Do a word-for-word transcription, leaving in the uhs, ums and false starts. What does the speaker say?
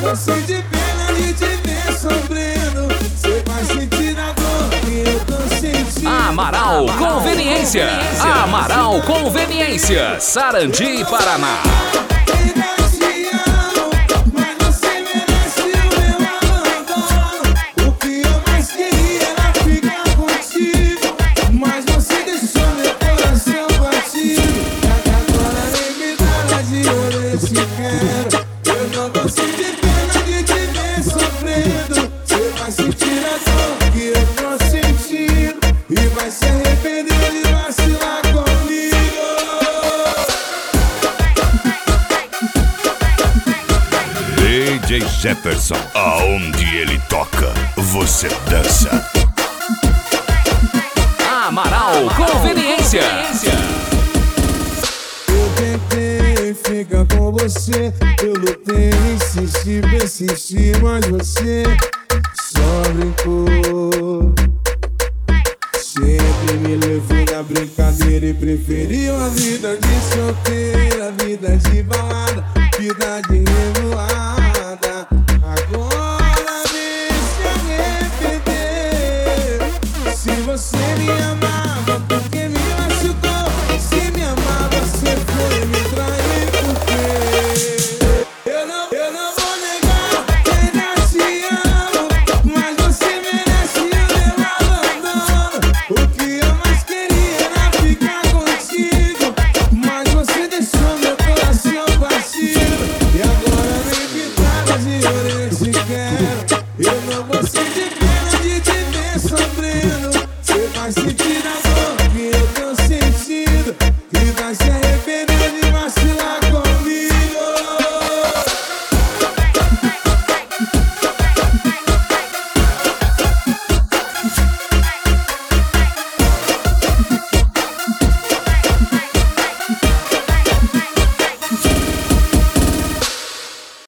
cansei de pena de te ver sofrendo. Você vai sentir a dor que eu tô sentindo. Amaral Conveniência. Amaral Conveniência. Sarandi, Paraná. Eu não consigo de pena de te ver sofrendo. Você vai sentir a dor que eu tô sentindo e vai se arrepender de vacilar comigo. D J Jefferson, aonde ele toca, você dança. Amaral Conveniência. Eu tentei ficar com você, eu lutei, insisti, persisti, mas você só brincou. Sempre me levou na brincadeira e preferiu a vida de solteira, a vida de balada, vida de revoar.